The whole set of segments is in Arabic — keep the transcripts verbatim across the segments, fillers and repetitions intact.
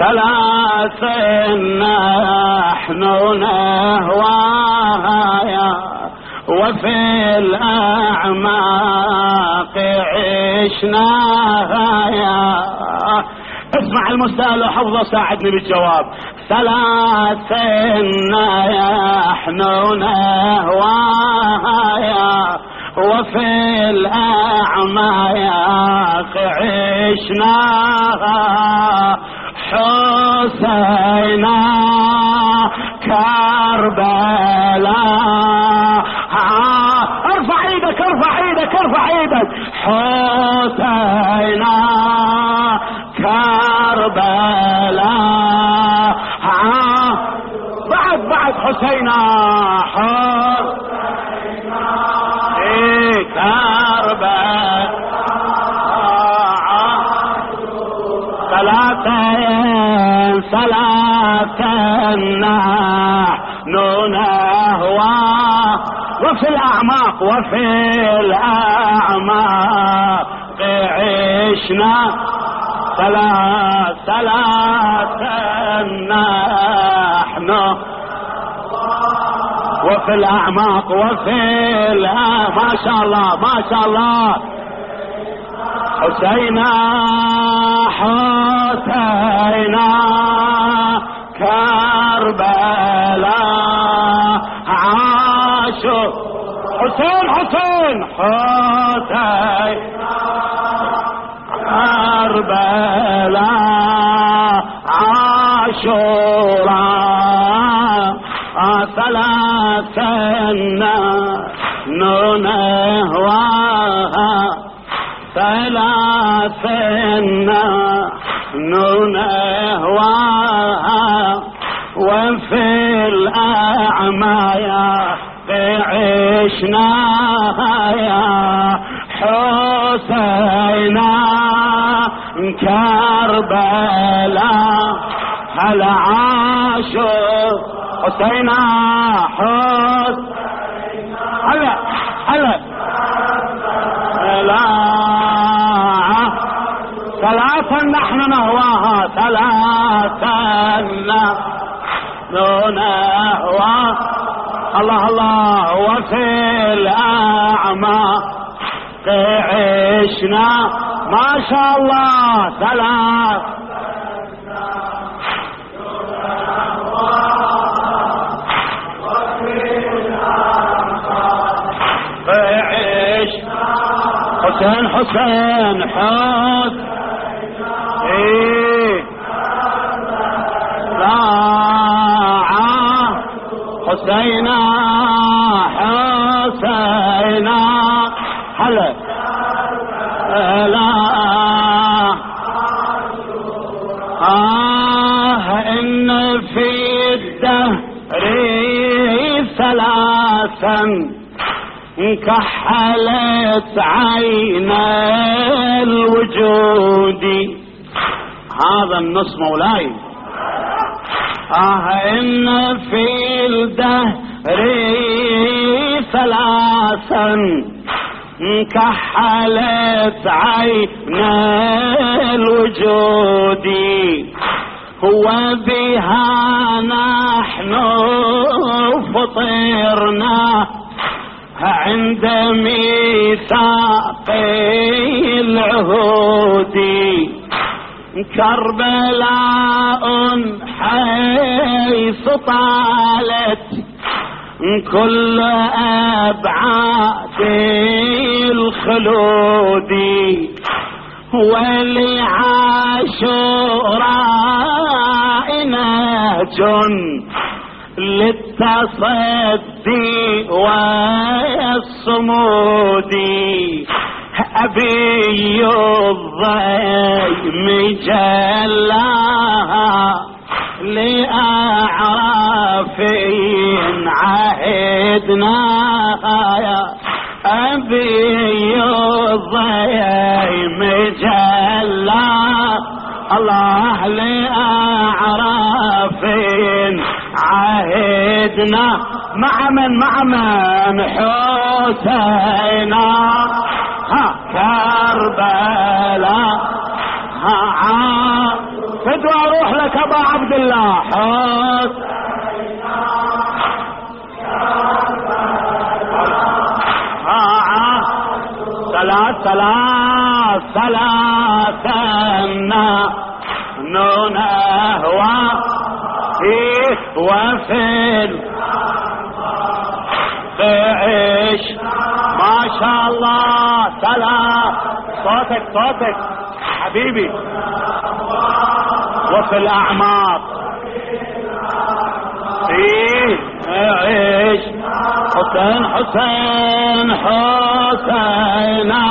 ثلاث نحن نهواها وفي الأعماق عشناها. اسمع المستهل وحفظه ساعدني بالجواب. ثلاث نحن نهواها وفي الأعماق عشناها. حسينا كربلاء. ارفع ايدك ارفع ايدك ارفع ايدك. حسينا كربلاء. بعد بعد حسينا حسينا ايه كربلاء. ثلاثين ثلاثين نحن نهوى وفي الأعماق وفي الأعماق عشنا. ثلاث ثلاثين نحن وفي الأعماق وفي الأعماق. ما شاء الله ما شاء الله. حسينا حسينا كربلاء. عاشوا حسين حسين حسين كربلاء. عاشوراء ثلاثين نهواها. ثلاثين نهواها وفي الأعماق عشناها. يا حسينا كربلاء. هل عاشوا حسينا حسينا هلا هلا لا. ثلاثا نحن نهواها. ثلاثا نحن نهواها. الله الله. وفي الأعماق عشنا. ما شاء الله. ثلاث حسين حسين حسين ايه حسينا حسينا هلا لا. آه إن في الدهر ثلاثا كحلت عين الوجود. هذا النص مولاي. آه إن في الدهر ثلاثا كحلت عين الوجود. هو بها نحن فطرنا عند ميثاق العهود. كربلاء حيث طالت كل أبعاد الخلود. ولعاشوراء نهج للتصدي والصمود. أبي الضيم جلاها لأعراف عهدناها. أبي الضيم جلاها الله لأعراف عهدنا. مع من مع من حسينا ها كربلاء. ها في فدوى اروح لك ابا عبد الله. حسين ثلاث ثلاث ثلاثنا نونه وفيه وفي عيش ما شاء الله. ثلاث صوتك صوتك حبيبي. وفي الأعماق فيه عيش حسين حسين حسينا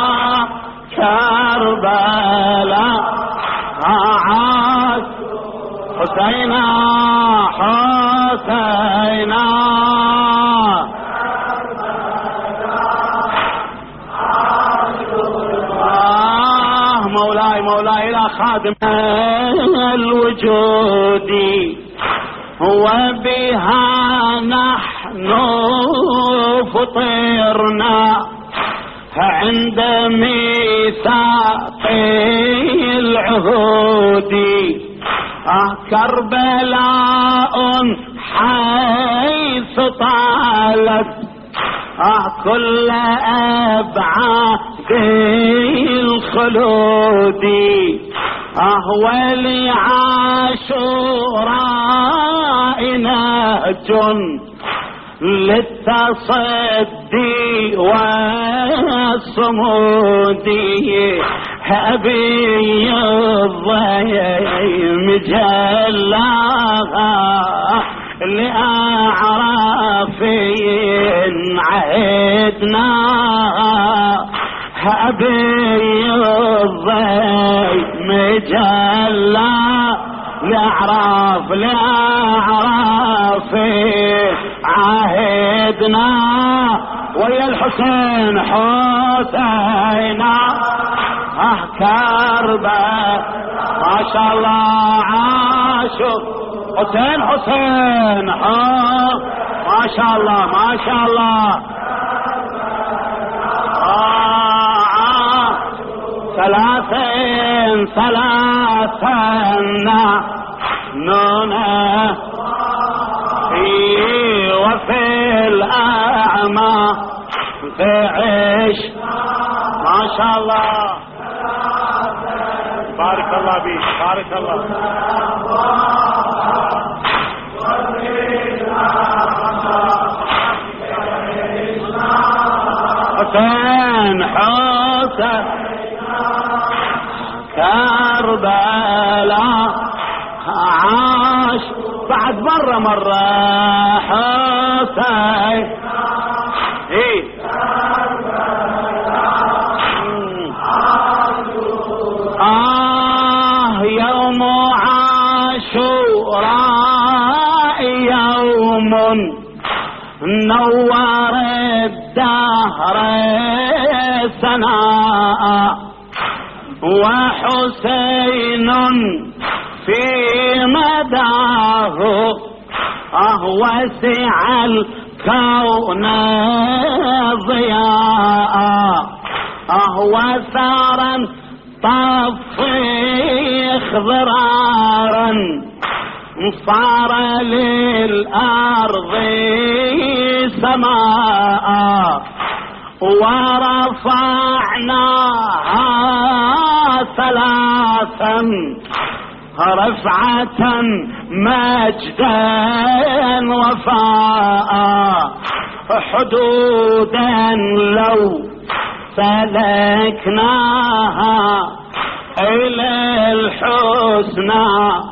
كربلاء عاش حسينا حسينا آه مولاي مولاي إلى خادم الوجود وبها نحن فطرنا عند ميثاق العهود. آه كربلاء حيث طالت آه كل أبعاد الخلود. آه ولعاشوراء نهج للتصدي والصمود. أبي الضيم جلاها لأعراف عهدنا. أبي الضيم جلا لأعراف لأعراف عهدنا. ويا الحسين حسينا آه كربلاء ما شاء الله عاشوا حسين حسين آه ما شاء الله ما شاء الله. آه آه ثلاثين ثلاثنا نونه وفي الأعمى في عيش ما شاء الله. بارك الله بيك بارك الله. حسين حسين كربلاء عاش بعد مرة مرة حسين ايه آه يوم عاشوراء يوم نور الدهر سناء. وحسين في مداه آه وسع الكون ضياء. آه وثارا طفيخ ضرارا صار للأرض سماء. ورفعناها ثلاثا رفعة مجدا وفاء. حدودا لو سلكناها إلى الحسنى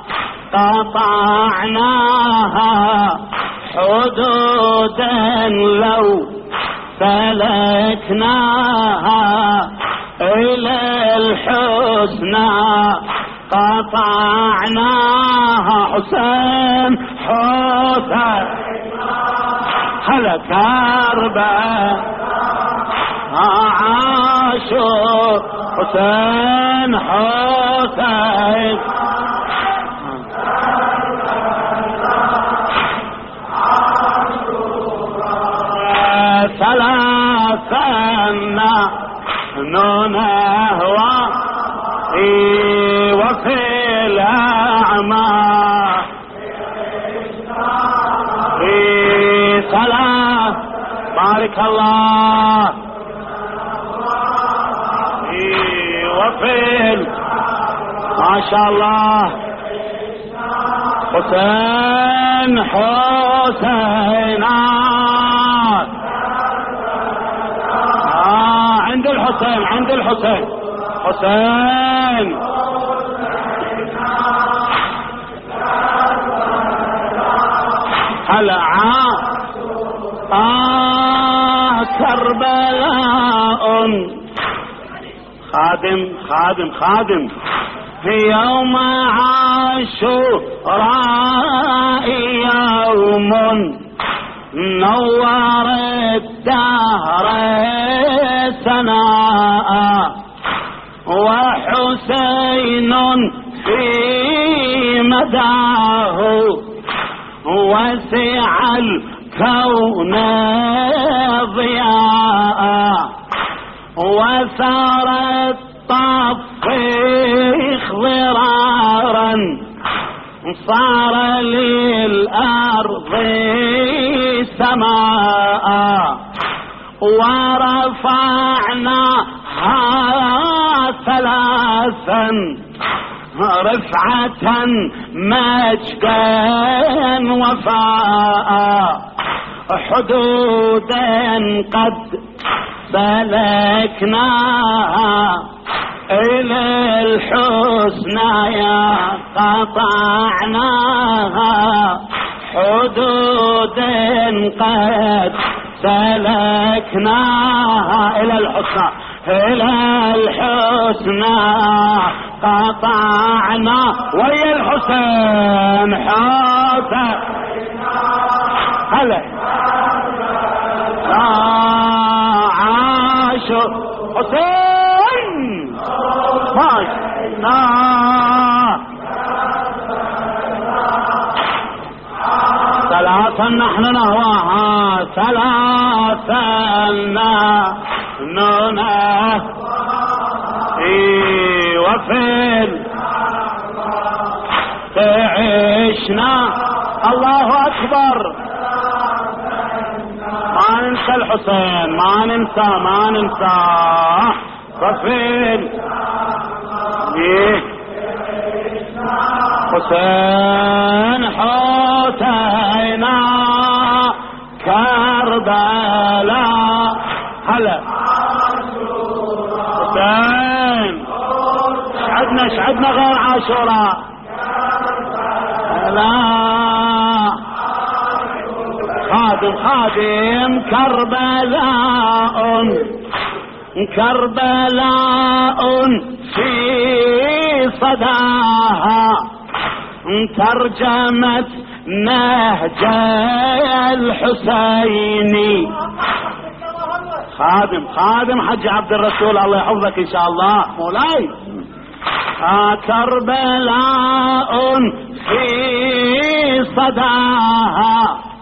قطعناها. حدودا لو سلكناها إلى الحسنى قطعناها. حسين حسين هلا كربلاء عاشوا حسين حسين ثلاثنا نونه وفي الأرض تبارك الله. وفين ما شاء الله حسين حسينات. آه عند الحسين عند الحسين حسين هلا آه كربلاء خادم خادم خادم في يوم عاشوراء يوم نور الدهر سناء وحسين في مداه وسع الكون ضياء وثار الطفيخ ضرارا صار للأرض سماء ورفعناها ثلاثا رفعة مجدا وفاء حدودا قد سلكناها إلى الحسنى يا قطعناها حدودا قد سلكناها إلى الحسنى إلى الحسنى قطعنا ويا الحسين حاطة هلا عاشوا حسين ماشنا ثلاثا نحن نهواها ثلاثا نونه اي وفين تعيشنا الله اكبر. ما ننسى الحسين ما ننسى ما ننسى وفين ايه حسين حسينا كربلاء هلا حسين شعدنا شعدنا غير عاشوراء لا خادم خادم كربلاء كربلاء في صداها ترجمت نهج الحسين. خادم خادم حج عبد الرسول الله يحفظك ان شاء الله مولاي. آه كربلاء في صداها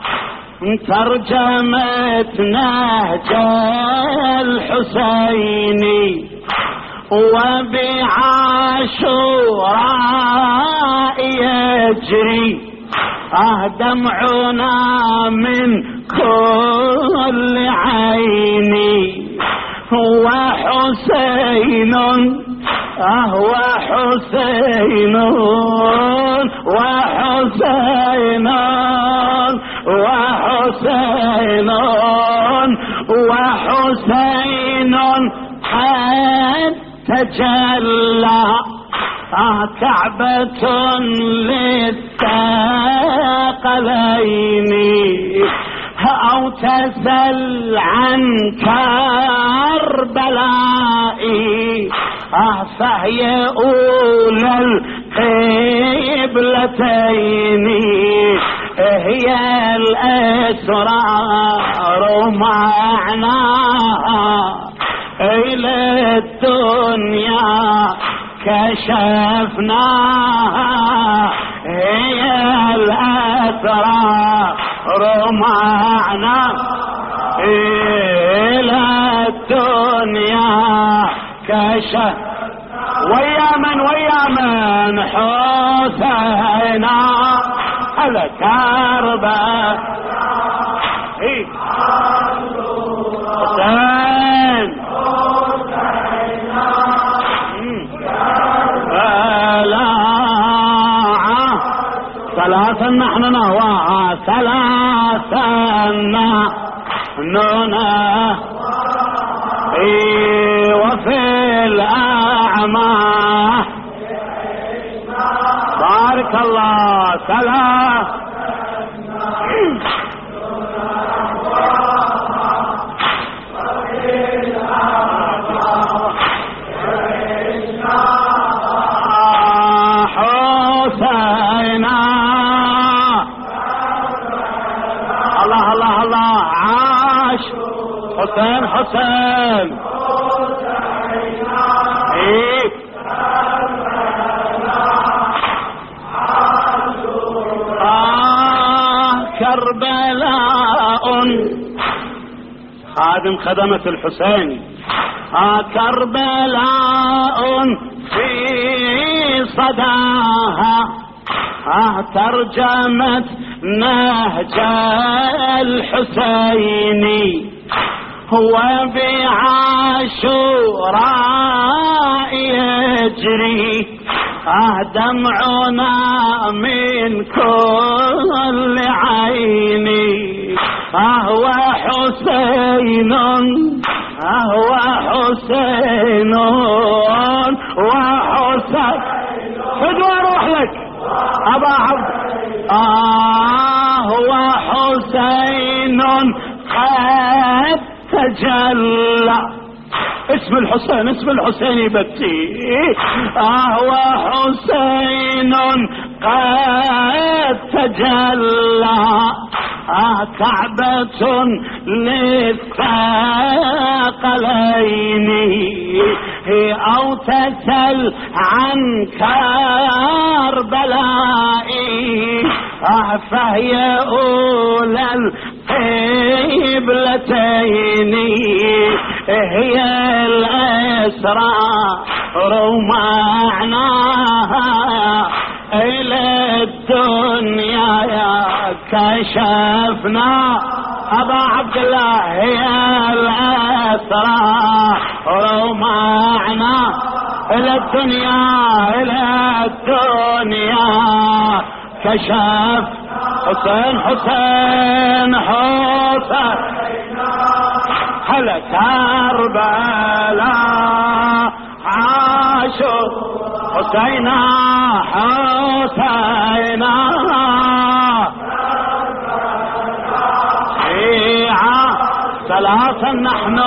ترجمت نهج الحسين وبعاشوراء يجري آه دمعنا من كل عين وحسين آه وحسين وحسين وحسين وحسين قد تجلى آه كعبة للثقلين أو تسل عن كربلاء آه فهي أولى القبلتين هي الأسرار معناها إلى الدنيا كشفناها هي الأسرار معنا إلى الدنيا كشف ويا من ويا من حسينا على كربلاء ثلاثا نحن نهواها ثلاثا نحن اي وفي الأعمى بارك الله ثلاث حسينا الله الله الله عاش حسين حسين ايه آه كربلاء خادم خدمة الحسين آه كربلاء في صداها آه ترجمت نهج الحسيني هو بعاشوراء يجري آه دمعنا من كل عيني آه وحسين آه وحسين وحسين فدوى روح لك أبا عبد آه وحسين قد تجلى اسم الحسين اسم الحسين يبكي آه وحسين قد تجلى آه كعبة للثقلين أو تسل عن كربلاء آه فهي أولى القبلتين هي الأسرار معناها إلى الدنيا يا كشفنا أبا عبد الله هي الأسرار معنا إلى الدنيا إلى الدنيا كشف حسين حسين حسين هلا كربلاء عاشوا حسينا حسينا شيعة ثلاثا نحن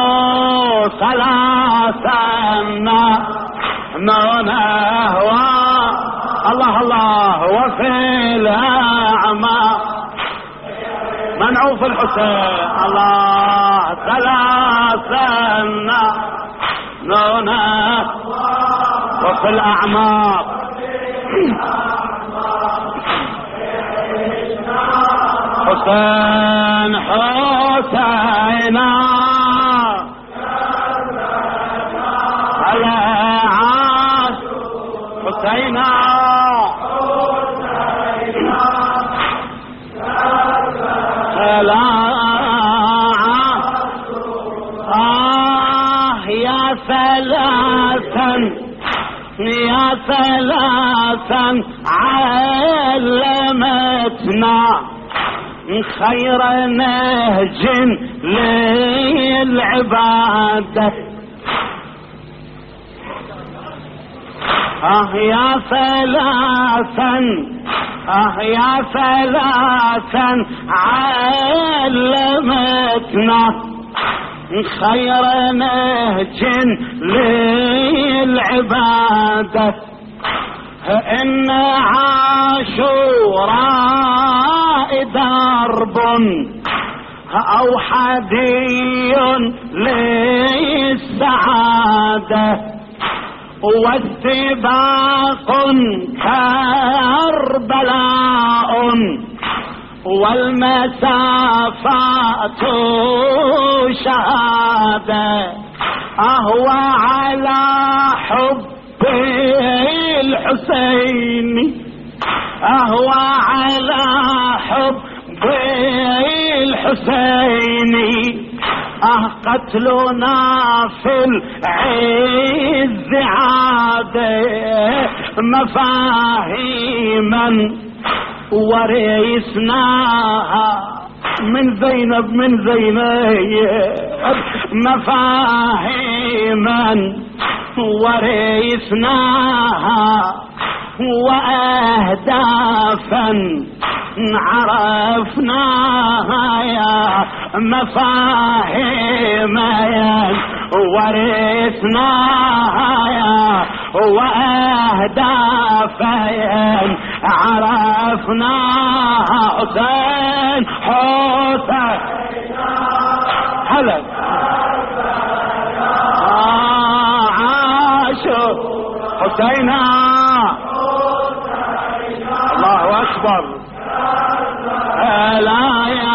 ثلاثا نحن نهوى الله الله وفي الأعمى منعوف الحسين الله ثلاثا نحن وفي الأعماق حسين حسينا على عاش حسينا آه يا ثلاثا يا ثلاثا علمتنا خير نهج للعبادة آه يا ثلاثا آه يا ثلاثا علمتنا خير نهج للعبادة إن عاشوراء درب أو حدي للسعادة واستباق كربلاء والمسافات شهادة أهوى على حب الحسين أهوى على حب الحسين أه قتلنا في العز عادة مفاهيما ورثناها من زينب من زينب مفاهيما ورثناها وأهدافا عرفناها يا مفاهيما ورثناها يا وأهدافا عرفناها. حسين حسين هلا آه عاشوا حسينا الله أكبر. لا يا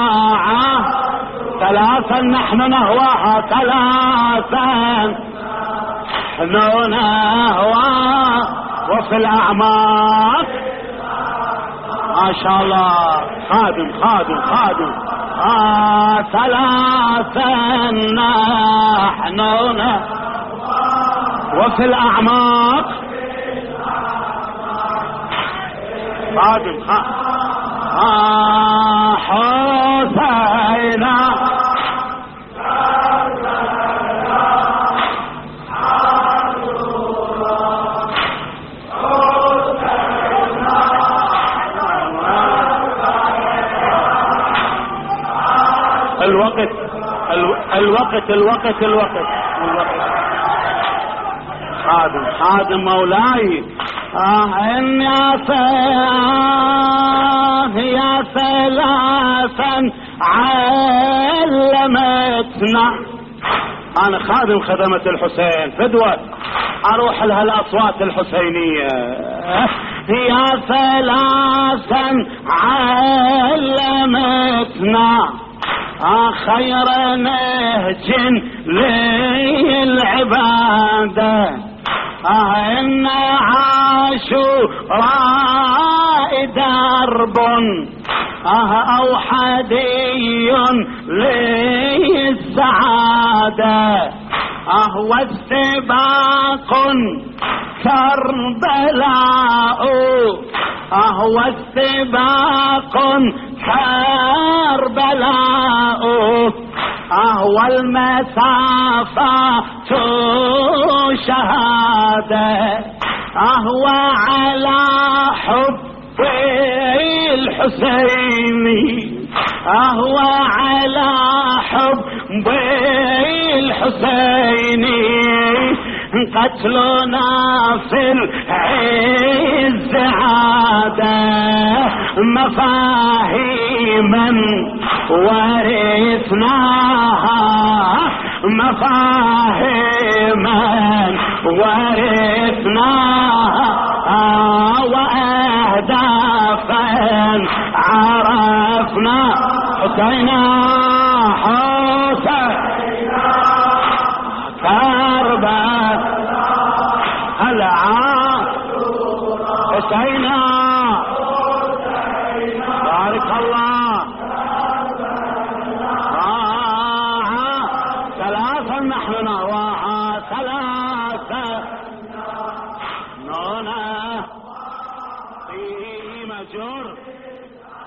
ثلاثا نحن نهواها ثلاثا نحن نهواها وفي الأعماق ما شاء الله خادم خادم خادم آه ثلاثا نحن وفي الأعماق خادم خادم آه حسينا الوقت الوقت الوقت الوقت الوقت خادم خادم مولاي. آه إن يا سلام يا ثلاثا علمتنا. أنا خادم خدمة الحسين فدوة أروح لها الأصوات الحسينية. يا ثلاثا علمتنا خير نهج للعبادة. آه إن عاشوراء درب آه أوحدي للسعادة. آه واستباق كربلاء آه واستباق كربلاء آه والمسافات شهادة. آه وعلى حب الحسين آه وعلى حب الحسين قتلنا في العز عادة. مفاهيما ورثناها مفاهيما ورثناها وأهدافا عرفنا. حسينا حسين كربلاء هلا حسينا بارك الله. آه ثلاثا نحن نهواها ثلاثة نونا في مجر